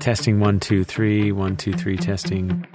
Testing 1, 2, 3, 1, 2, 3, testing.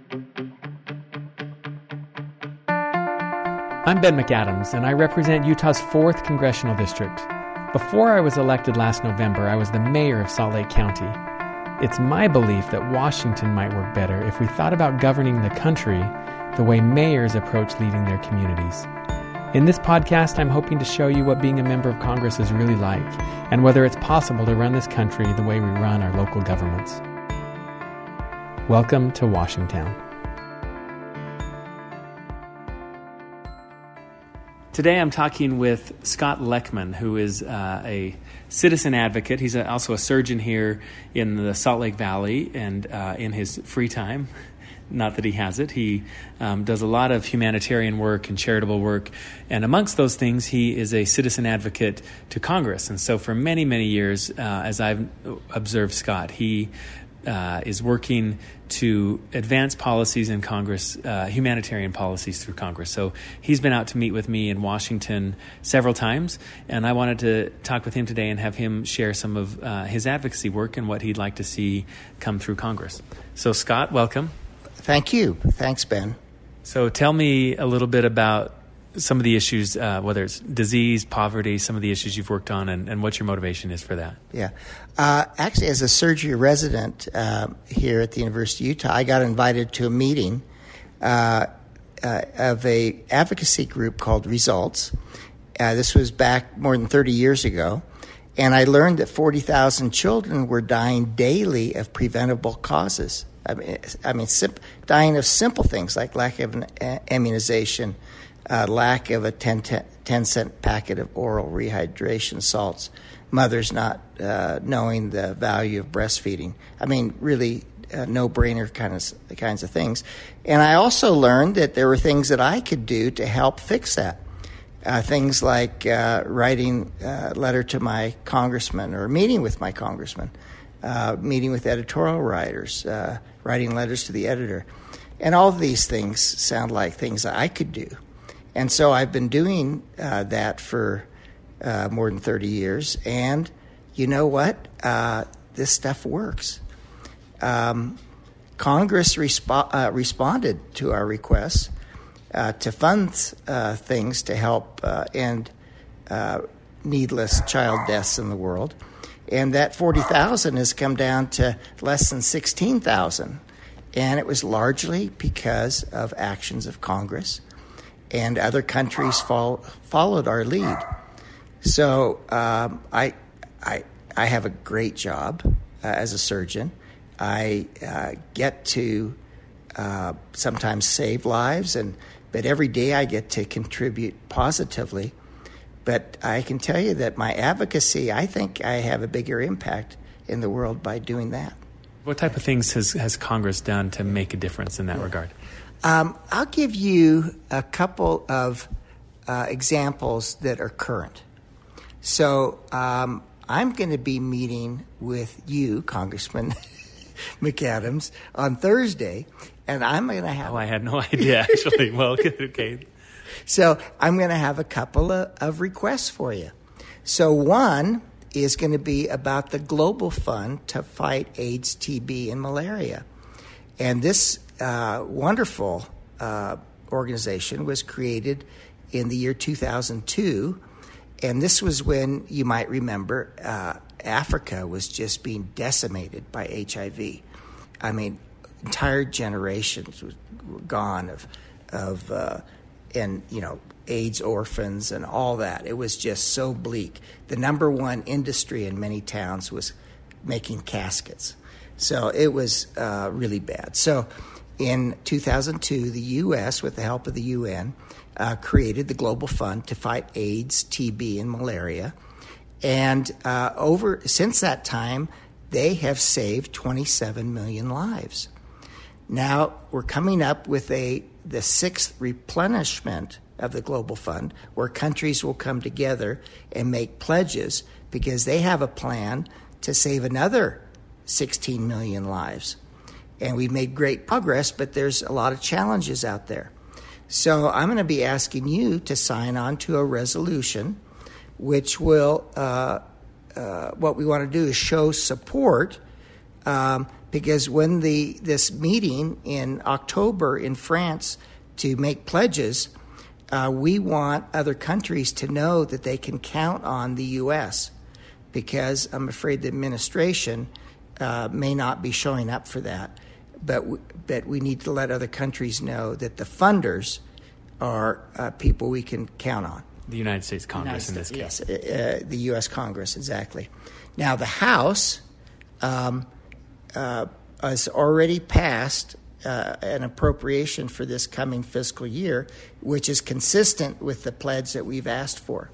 I'm Ben McAdams, and I represent Utah's 4th Congressional District. Before I was elected last November, I was the mayor of Salt Lake County. It's my belief that Washington might work better if we thought about governing the country the way mayors approach leading their communities. In this podcast, I'm hoping to show you what being a member of Congress is really like, and whether it's possible to run this country the way we run our local governments. Welcome to Washington. Today I'm talking with Scott Lechman, who is a citizen advocate. He's also a surgeon here in the Salt Lake Valley and in his free time. Not that he has it. He does a lot of humanitarian work and charitable work. And amongst those things, he is a citizen advocate to Congress. And so for many, many years, as I've observed Scott, he is working to advance policies in Congress, humanitarian policies through Congress. So he's been out to meet with me in Washington several times, and I wanted to talk with him today and have him share some of his advocacy work and what he'd like to see come through Congress. So Scott, welcome. Thank you. Thanks, Ben. So tell me a little bit about some of the issues, whether it's disease, poverty, some of the issues you've worked on, and what your motivation is for that. Yeah. Actually, as a surgery resident here at the University of Utah, I got invited to a meeting of a advocacy group called Results. This was back more than 30 years ago. And I learned that 40,000 children were dying daily of preventable causes. Dying of simple things like lack of an immunization, lack of a 10-cent packet of oral rehydration salts, mothers not knowing the value of breastfeeding. Really no-brainer kinds of things. And I also learned that there were things that I could do to help fix that. Things like writing a letter to my congressman or meeting with my congressman, meeting with editorial writers, writing letters to the editor. And all of these things sound like things that I could do. And so I've been doing that for more than 30 years. And you know what? This stuff works. Congress responded to our requests to fund things to help end needless child deaths in the world. And that 40,000 has come down to less than 16,000. And it was largely because of actions of Congress. And other countries followed our lead. So I have a great job as a surgeon. I get to sometimes save lives, but every day I get to contribute positively. But I can tell you that my advocacy, I think I have a bigger impact in the world by doing that. What type of things has Congress done to make a difference in that regard? I'll give you a couple of examples that are current. So I'm going to be meeting with you, Congressman McAdams, on Thursday, and I'm going to have... Oh, I had no idea, actually. Well, okay. So I'm going to have a couple of requests for you. So one is going to be about the Global Fund to fight AIDS, TB, and malaria. And this wonderful organization was created in the year 2002. And this was when, you might remember, Africa was just being decimated by HIV. Entire generations were gone of AIDS orphans and all that. It was just so bleak. The number one industry in many towns was making caskets. So it was really bad. So in 2002, the U.S., with the help of the UN, created the Global Fund to fight AIDS, TB, and malaria. And since that time, they have saved 27 million lives. Now we're coming up with the 6th replenishment of the Global Fund, where countries will come together and make pledges because they have a plan to save another 16 million lives. And we've made great progress, but there's a lot of challenges out there. So I'm going to be asking you to sign on to a resolution which will, what we want to do is show support because when this meeting in October in France to make pledges, we want other countries to know that they can count on the U.S., because I'm afraid the administration may not be showing up for that. But we need to let other countries know that the funders are people we can count on. The United States Congress in this case. Yes, the U.S. Congress, exactly. Now, the House has already passed an appropriation for this coming fiscal year, which is consistent with the pledge that we've asked for.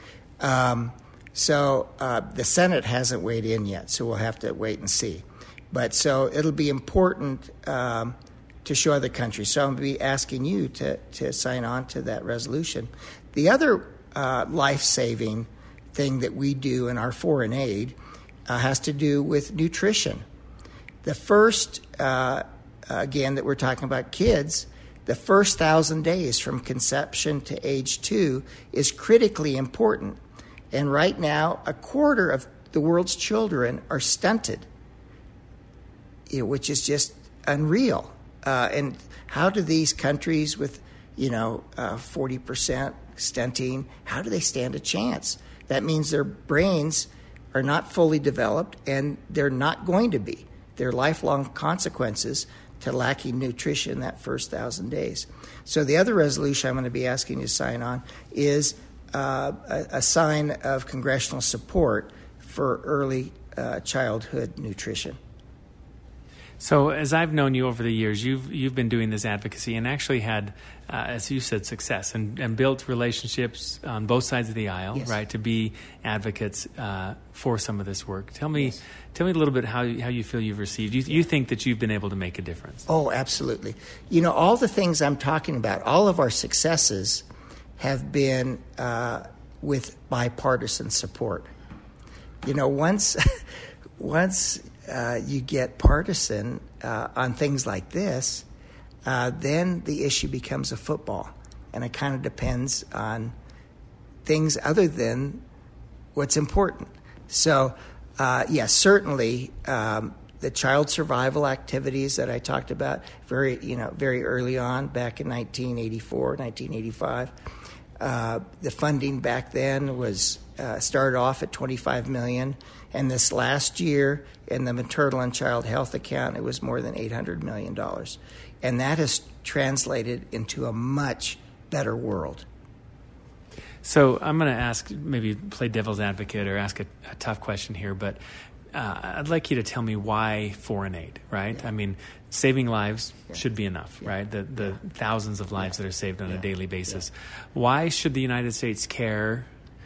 So the Senate hasn't weighed in yet, so we'll have to wait and see. But so it'll be important to show other countries. So I'm going to be asking you to sign on to that resolution. The other life-saving thing that we do in our foreign aid has to do with nutrition. The first, again, that we're talking about kids, the first 1,000 days from conception to age 2 is critically important. And right now, a quarter of the world's children are stunted, which is just unreal. And how do these countries with, 40% stunting, how do they stand a chance? That means their brains are not fully developed, and they're not going to be. There are lifelong consequences to lacking nutrition that first 1,000 days. So the other resolution I'm going to be asking you to sign on is a sign of congressional support for early childhood nutrition. So as I've known you over the years, you've been doing this advocacy and actually had, as you said, success and built relationships on both sides of the aisle, yes, right, to be advocates for some of this work. Tell me yes, a little bit how you feel you've received. You think that you've been able to make a difference? Oh, absolutely. All the things I'm talking about, all of our successes have been with bipartisan support. Once you get partisan on things like this, then the issue becomes a football, and it kind of depends on things other than what's important. So, yes, certainly the child survival activities that I talked about very early on, back in 1984, 1985. The funding back then was started off at $25 million, and this last year in the maternal and child health account, it was more than $800 million. And that has translated into a much better world. So I'm going to ask, maybe play devil's advocate or ask a tough question here, but I'd like you to tell me why foreign aid, right? Yeah. I mean, saving lives yeah, should be enough, yeah, right? The thousands of lives that are saved on a daily basis. Yeah. Why should the United States care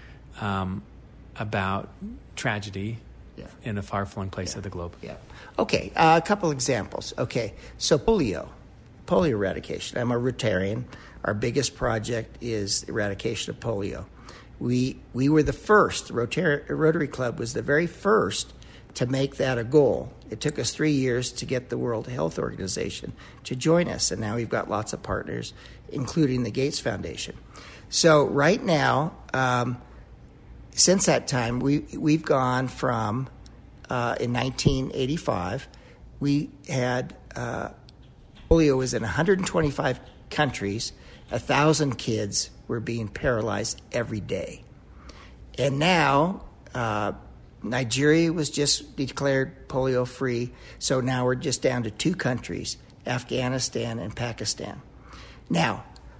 about tragedy in a far-flung place of the globe? Yeah. Okay, a couple examples. Okay, so polio eradication. I'm a Rotarian. Our biggest project is eradication of polio. We were the first, Rotary Club was the very first to make that a goal. It took us 3 years to get the World Health Organization to join us, and now we've got lots of partners, including the Gates Foundation. So right now, since that time, we've gone from, in 1985, we had polio was in 125 countries. 1,000 kids were being paralyzed every day. And now, Nigeria was just declared polio-free, so now we're just down to 2 countries, Afghanistan and Pakistan. Now,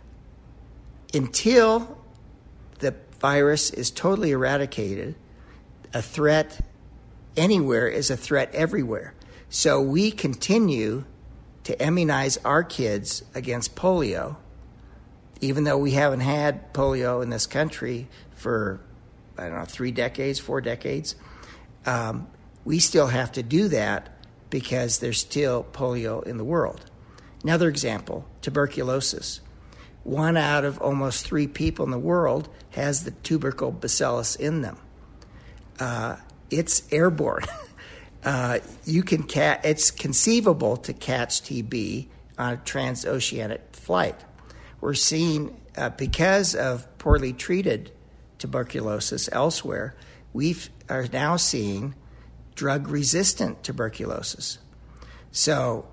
until the virus is totally eradicated, a threat anywhere is a threat everywhere. So we continue to immunize our kids against polio, even though we haven't had polio in this country for, 3 decades, 4 decades. We still have to do that because there's still polio in the world. Another example, tuberculosis. 1 out of almost 3 people in the world has the tubercle bacillus in them. It's airborne. It's conceivable to catch TB on a transoceanic flight. We're seeing, because of poorly treated tuberculosis elsewhere, we are now seeing drug-resistant tuberculosis. So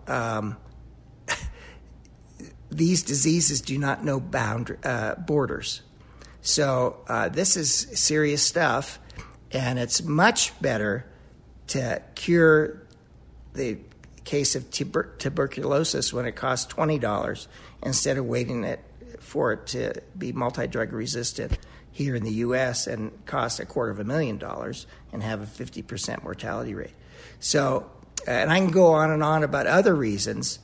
these diseases do not know borders. So this is serious stuff, and it's much better to cure the case of tuberculosis when it costs $20 instead of waiting for it to be multi-drug resistant here in the U.S. and cost $250,000 and have a 50% mortality rate. So, and I can go on and on about other reasons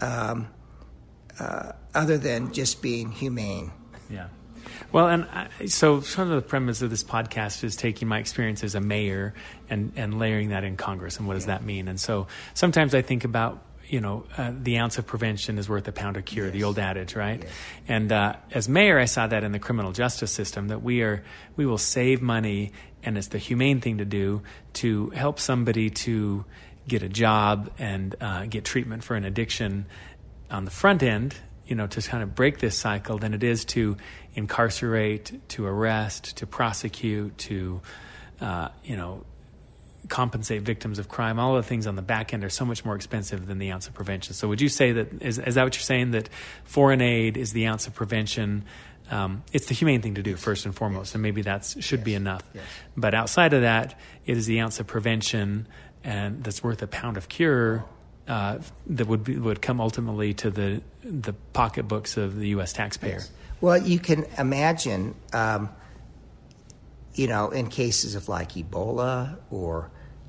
other than just being humane. Yeah. Well, and so sort of the premise of this podcast is taking my experience as a mayor and layering that in Congress, and what does that mean? And so sometimes I think about, the ounce of prevention is worth a pound of cure, the old adage, right? Yes. And as mayor, I saw that in the criminal justice system, that we will save money, and it's the humane thing to do to help somebody to get a job and get treatment for an addiction on the front end, to kind of break this cycle, than it is to incarcerate, to arrest, to prosecute, to, compensate victims of crime. All of the things on the back end are so much more expensive than the ounce of prevention. So would you say that, is that what you're saying, that foreign aid is the ounce of prevention? It's the humane thing to do first and foremost, and maybe that should be enough. Yes. But outside of that, it is the ounce of prevention, and that's worth a pound of cure, that would come ultimately to the pocketbooks of the U.S. taxpayer. Yes. Well, you can imagine, in cases of like Ebola or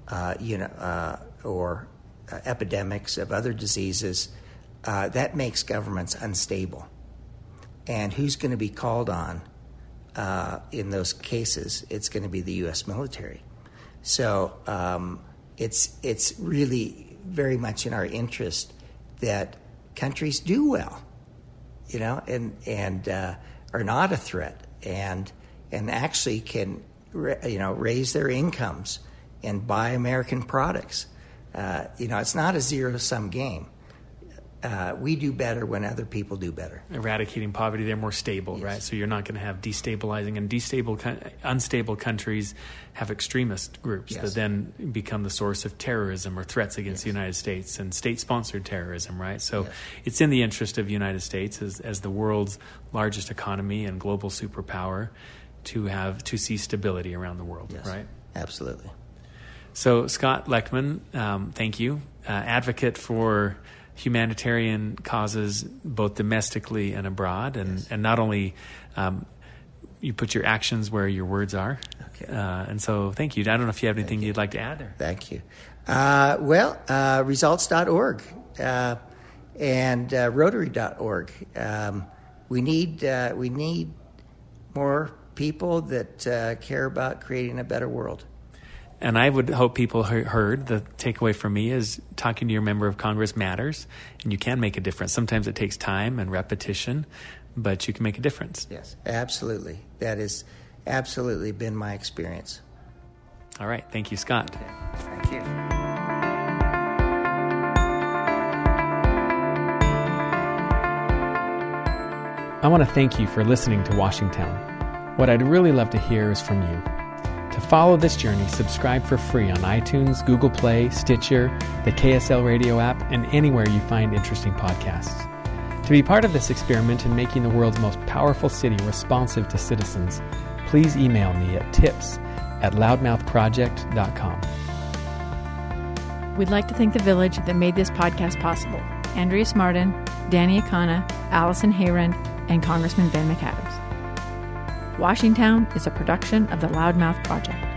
epidemics of other diseases, that makes governments unstable. And who's going to be called on in those cases? It's going to be the U.S. military. So it's really very much in our interest that countries do well, and are not a threat, and actually can raise their incomes and buy American products. It's not a zero-sum game. We do better when other people do better. Eradicating poverty, they're more stable, yes. Right? So you're not going to have destabilizing, and unstable countries have extremist groups, yes, that then become the source of terrorism or threats against, yes, the United States, and state-sponsored terrorism, right? So, yes, it's in the interest of the United States as the world's largest economy and global superpower to see stability around the world, yes, right? Absolutely. So Scott Lechman, thank you, advocate for humanitarian causes both domestically and abroad, and, yes, and not only you put your actions where your words are. Okay. And so thank you. I don't know if you have anything you'd like to add there. Thank you. Results.org and Rotary.org. We need more people that care about creating a better world. And I would hope people heard the takeaway from me is talking to your member of Congress matters, and you can make a difference. Sometimes it takes time and repetition, but you can make a difference. Yes, absolutely. That has absolutely been my experience. All right. Thank you, Scott. Okay. Thank you. I want to thank you for listening to Washington. What I'd really love to hear is from you. To follow this journey, subscribe for free on iTunes, Google Play, Stitcher, the KSL Radio app, and anywhere you find interesting podcasts. To be part of this experiment in making the world's most powerful city responsive to citizens, please email me at tips@loudmouthproject.com. We'd like to thank the village that made this podcast possible: Andreas Martin, Danny Akana, Allison Hayrand, and Congressman Ben McAdams. Washington is a production of the Loudmouth Project.